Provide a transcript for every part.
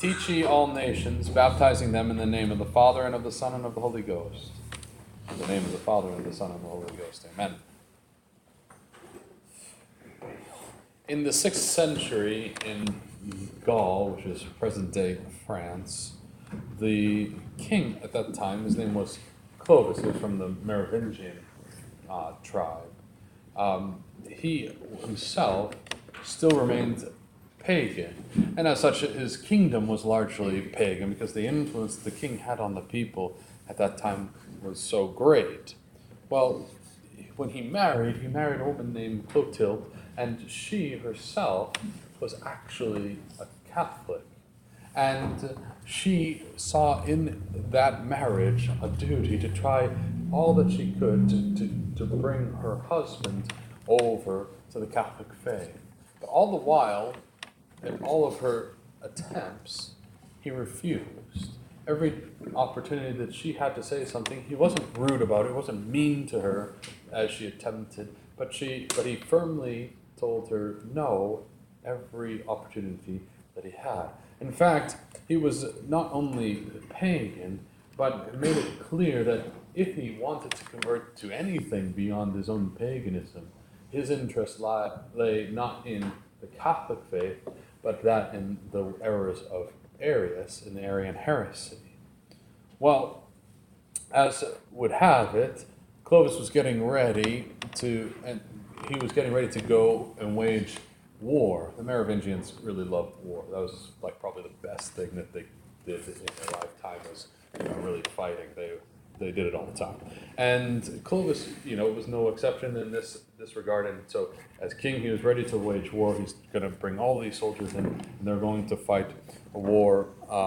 Teach ye all nations, baptizing them in the name of the Father, and of the Son, and of the Holy Ghost. In the name of the Father, and of the Son, and of the Holy Ghost. Amen. In the 6th century in Gaul, which is present-day France, the king at that time, his name was Clovis, he was from the Merovingian tribe. He himself still remained pagan, and as such his kingdom was largely pagan because the influence the king had on the people at that time was so great. Well, when he married a woman named Clotilde, and she herself was actually a Catholic. And she saw in that marriage a duty to try all that she could to bring her husband over to the Catholic faith. But all the while, in all of her attempts, he refused. Every opportunity that she had to say something, he wasn't rude about it, wasn't mean to her as she attempted, but he firmly told her no every opportunity that he had. In fact, he was not only pagan, but made it clear that if he wanted to convert to anything beyond his own paganism, his interest lay not in the Catholic faith, but that in the errors of Arius, in the Arian heresy. Well, as would have it, Clovis was getting ready to go and wage war. The Merovingians really loved war. That was like probably the best thing that they did in their lifetime was really fighting. They did it all the time. And Clovis, was no exception in this regard. And so as king, he was ready to wage war. He's going to bring all these soldiers in, and they're going to fight a war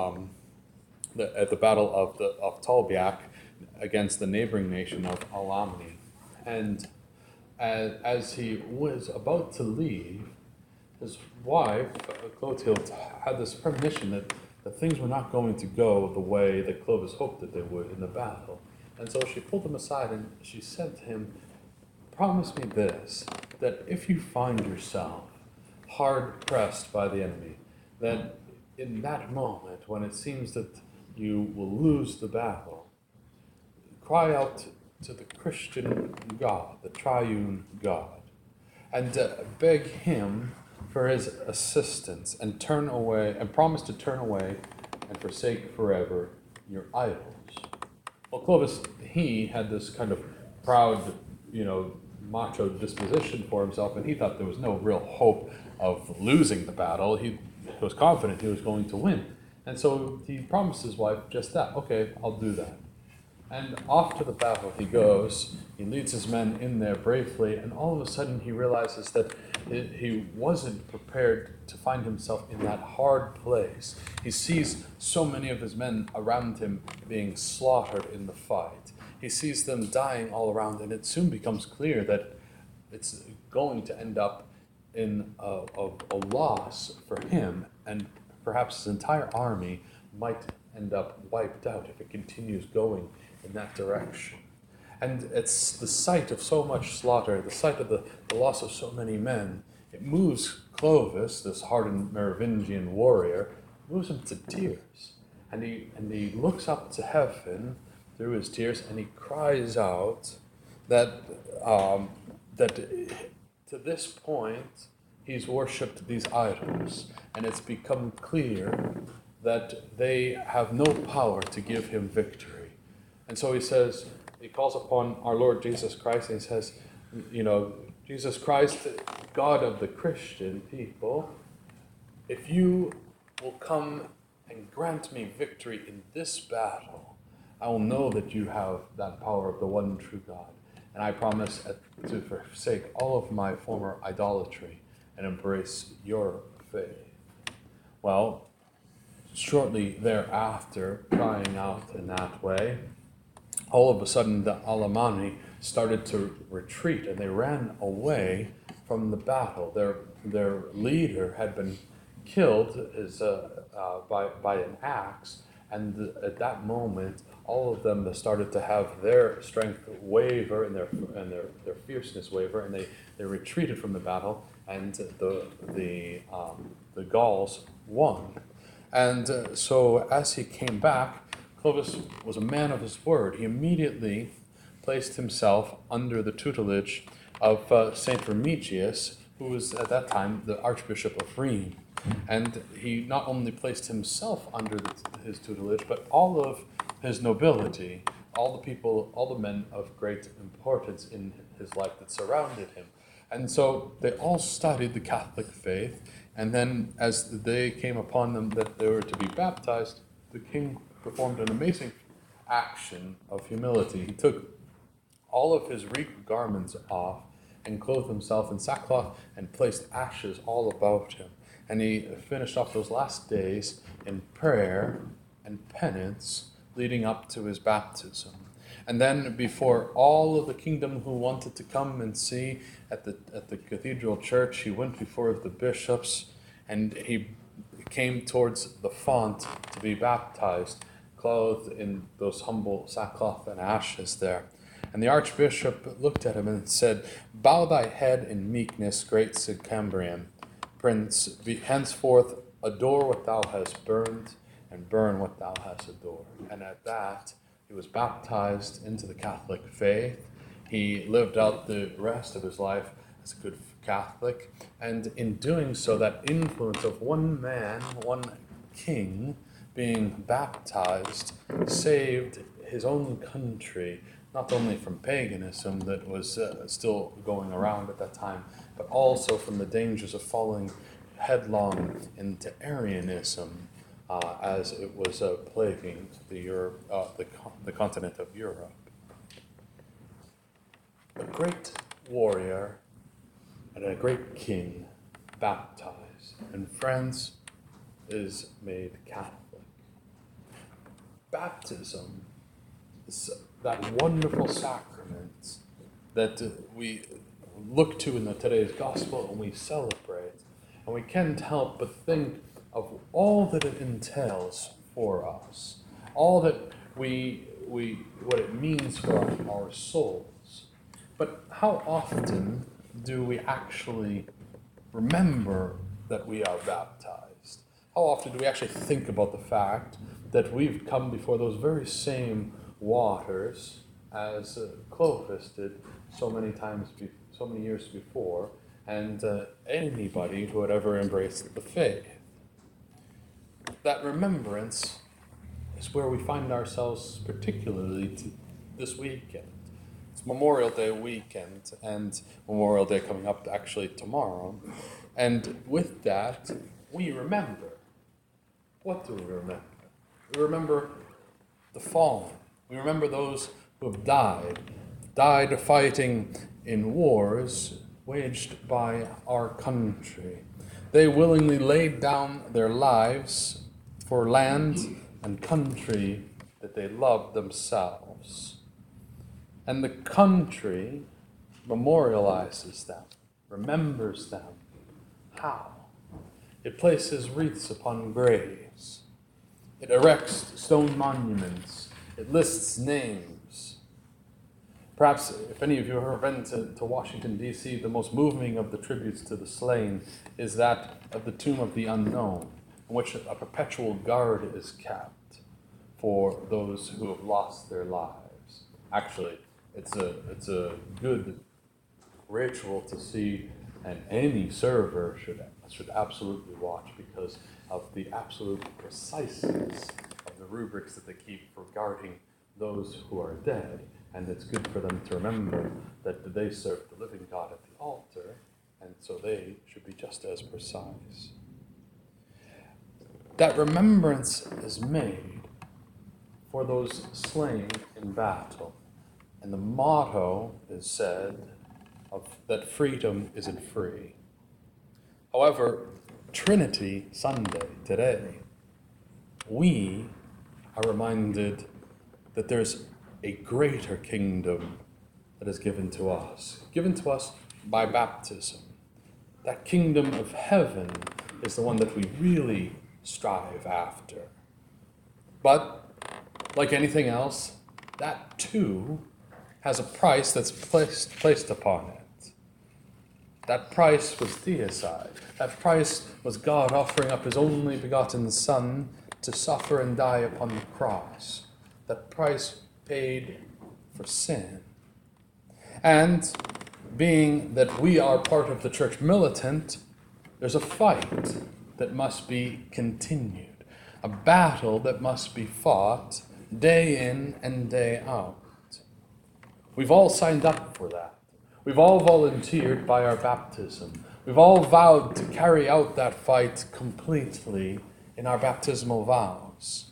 at the Battle of Tolbiac against the neighboring nation of Alemanni. And as he was about to leave, his wife, Clotilde, had this premonition that things were not going to go the way that Clovis hoped that they would in the battle. And so she pulled him aside and she said to him, "Promise me this, that if you find yourself hard pressed by the enemy, that in that moment when it seems that you will lose the battle, cry out to the Christian God, the triune God, and beg him for his assistance, and promise to turn away and forsake forever your idols." Well, Clovis, he had this kind of proud, macho disposition for himself, and he thought there was no real hope of losing the battle. He was confident he was going to win. And so he promised his wife just that. "Okay, I'll do that." And off to the battle he goes. He leads his men in there bravely, and all of a sudden he realizes that he wasn't prepared to find himself in that hard place. He sees so many of his men around him being slaughtered in the fight. He sees them dying all around, and it soon becomes clear that it's going to end up in a loss for him, and perhaps his entire army might end up wiped out if it continues going in that direction. And it's the sight of so much slaughter, the sight of the loss of so many men, it moves Clovis, this hardened Merovingian warrior, moves him to tears. And he looks up to heaven through his tears, and he cries out that to this point he's worshipped these idols, and it's become clear that they have no power to give him victory. And so he calls upon our Lord Jesus Christ, and he says, "Jesus Christ, God of the Christian people, if you will come and grant me victory in this battle, I will know that you have that power of the one true God. And I promise to forsake all of my former idolatry and embrace your faith." Well, shortly thereafter, crying out in that way, all of a sudden the Alemanni started to retreat, and they ran away from the battle. Their leader had been killed by an axe, and at that moment, all of them started to have their strength waver and their fierceness waver, and they retreated from the battle, and the Gauls won. And so as he came back, Clovis was a man of his word. He immediately placed himself under the tutelage of Saint Remigius, who was at that time the Archbishop of Rheims. And he not only placed himself under his tutelage, but all of his nobility, all the people, all the men of great importance in his life that surrounded him. And so they all studied the Catholic faith, and then as they came upon them that they were to be baptized, the king performed an amazing action of humility. He took all of his regal garments off and clothed himself in sackcloth and placed ashes all about him. And he finished off those last days in prayer and penance leading up to his baptism. And then before all of the kingdom who wanted to come and see at the cathedral church, he went before the bishops and he came towards the font to be baptized, clothed in those humble sackcloth and ashes there. And the archbishop looked at him and said, "Bow thy head in meekness, great Sicambrian prince, henceforth adore what thou hast burned, and burn what thou hast adored." And at that, he was baptized into the Catholic faith. He lived out the rest of his life as a good Catholic. And in doing so, that influence of one man, one king, being baptized, saved his own country, not only from paganism that was still going around at that time, but also from the dangers of falling headlong into Arianism, as it was plaguing the continent of Europe. A great warrior and a great king baptized, and France is made Catholic. Baptism is that wonderful sacrament that we look to in today's gospel and we celebrate, and we can't help but think of all that it entails for us, all that what it means for our souls. But how often do we actually remember that we are baptized? How often do we actually think about the fact that we've come before those very same waters as Clovis did so many years before, and anybody who had ever embraced the faith? That remembrance is where we find ourselves, particularly this weekend. It's Memorial Day weekend, and Memorial Day coming up actually tomorrow. And with that, we remember. What do we remember? We remember the fallen. We remember those who have died fighting in wars waged by our country. They willingly laid down their lives for land and country that they loved themselves. And the country memorializes them, remembers them. How? It places wreaths upon graves. It erects stone monuments. It lists names. Perhaps, if any of you have ever been to Washington, D.C., the most moving of the tributes to the slain is that of the Tomb of the Unknown, in which a perpetual guard is kept for those who have lost their lives. Actually, it's a good ritual to see, and any server should absolutely watch, because of the absolute preciseness of the rubrics that they keep for guarding those who are dead. And it's good for them to remember that they serve the living God at the altar, and so they should be just as precise. That remembrance is made for those slain in battle. And the motto is said that freedom isn't free. However, Trinity Sunday today, we are reminded that there's a greater kingdom that is given to us by baptism. That kingdom of heaven is the one that we really strive after. But, like anything else, that too has a price that's placed upon it. That price was deicide. That price was God offering up his only begotten Son to suffer and die upon the cross. That price paid for sin. And being that we are part of the church militant, there's a fight that must be continued, a battle that must be fought day in and day out. We've all signed up for that. We've all volunteered by our baptism. We've all vowed to carry out that fight completely in our baptismal vows.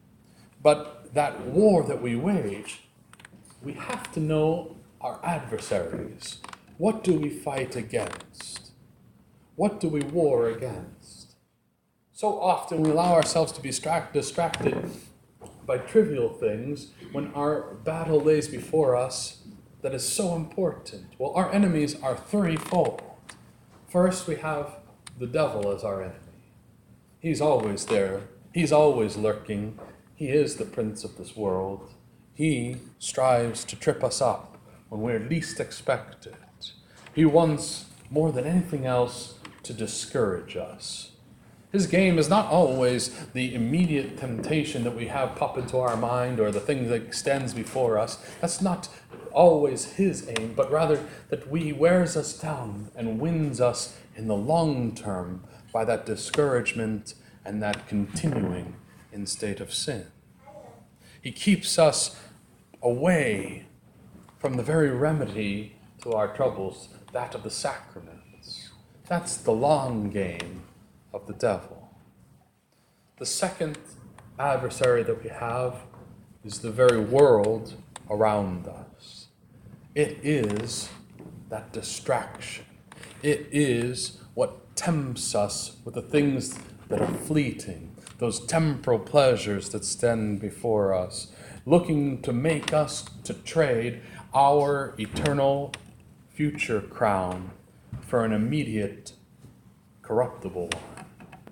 But that war that we wage, we have to know our adversaries. What do we fight against? What do we war against? So often we allow ourselves to be distracted by trivial things when our battle lays before us that is so important. Well, our enemies are threefold. First, we have the devil as our enemy. He's always there. He's always lurking. He is the prince of this world. He strives to trip us up when we're least expected. He wants, more than anything else, to discourage us. His game is not always the immediate temptation that we have pop into our mind or the thing that extends before us. That's not always his aim, but rather that he wears us down and wins us in the long term by that discouragement and that continuing in state of sin. He keeps us away from the very remedy to our troubles, that of the sacraments. That's the long game of the devil. The second adversary that we have is the very world around us. It is that distraction. It is what tempts us with the things that are fleeting, those temporal pleasures that stand before us, looking to make us to trade our eternal future crown for an immediate corruptible one.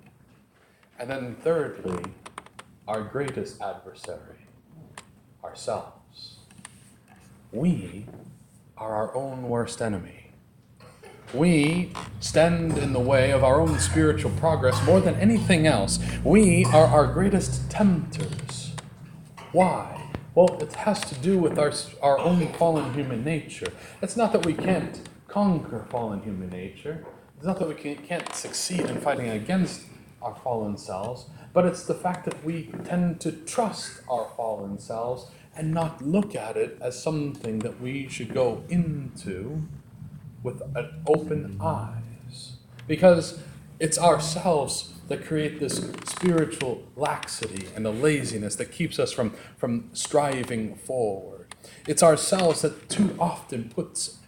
And then thirdly, our greatest adversary, ourselves. We are our own worst enemy. We stand in the way of our own spiritual progress more than anything else. We are our greatest tempters. Why? Well, it has to do with our own fallen human nature. It's not that we can't conquer fallen human nature. It's not that we can't succeed in fighting against our fallen selves, but it's the fact that we tend to trust our fallen selves and not look at it as something that we should go into with an open eyes. Because it's ourselves that create this spiritual laxity and a laziness that keeps us from striving forward. It's ourselves that too often puts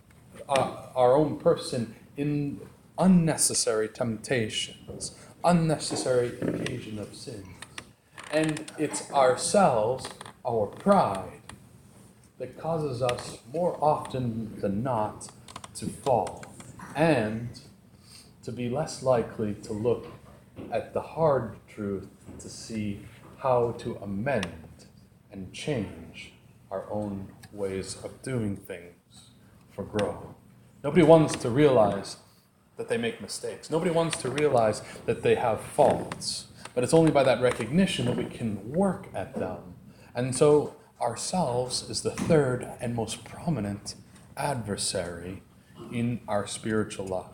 our own person in unnecessary temptations, unnecessary occasion of sins. And it's ourselves, our pride, that causes us more often than not to fall and to be less likely to look at the hard truth to see how to amend and change our own ways of doing things for growth. Nobody wants to realize that they make mistakes. Nobody wants to realize that they have faults. But it's only by that recognition that we can work at them. And so ourselves is the third and most prominent adversary in our spiritual life.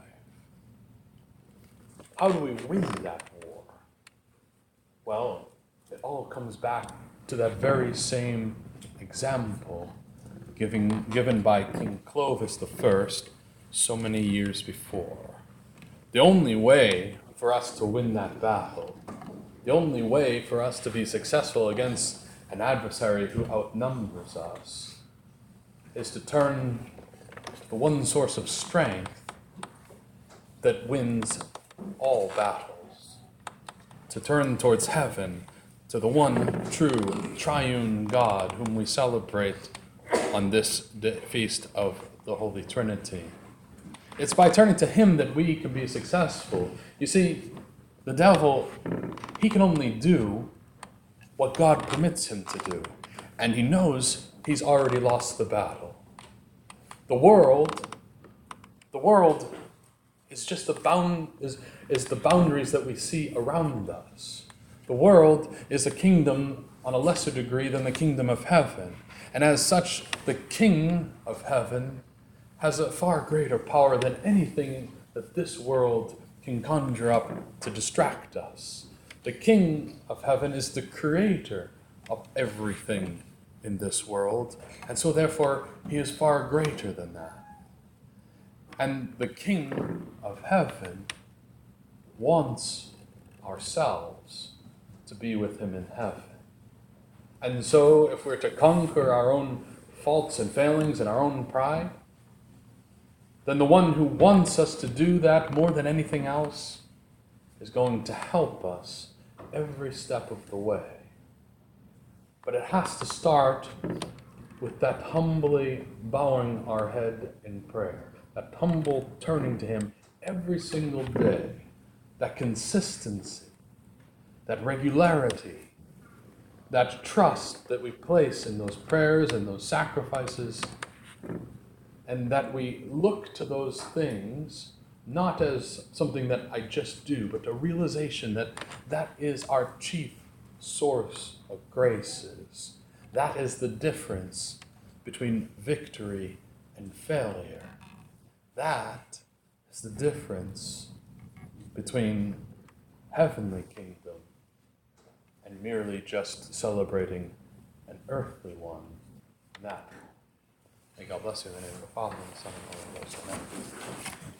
How do we win that war? Well, it all comes back to that very same example given by King Clovis I so many years before. The only way for us to win that battle, the only way for us to be successful against an adversary who outnumbers us, is to turn to the one source of strength that wins all battles, to turn towards heaven, to the one true triune God whom we celebrate on this feast of the Holy Trinity. It's by turning to him that we can be successful. You see, the devil, he can only do what God permits him to do, and he knows he's already lost the battle. The world The world is just is the boundaries that we see around us. The world is a kingdom on a lesser degree than the kingdom of heaven. And as such, the King of heaven has a far greater power than anything that this world can conjure up to distract us. The King of heaven is the creator of everything in this world, and so therefore he is far greater than that. And the King of heaven wants ourselves to be with him in heaven. And so if we're to conquer our own faults and failings and our own pride, then the one who wants us to do that more than anything else is going to help us every step of the way. But it has to start with that humbly bowing our head in prayer, that humble turning to him every single day, that consistency, that regularity, that trust that we place in those prayers and those sacrifices, and that we look to those things not as something that I just do, but a realization that that is our chief source of graces. That is the difference between victory and failure. That is the difference between heavenly kingdom and merely just celebrating an earthly one. That. May God bless you in the name of the Father, and the Son, and the Holy Ghost. Amen.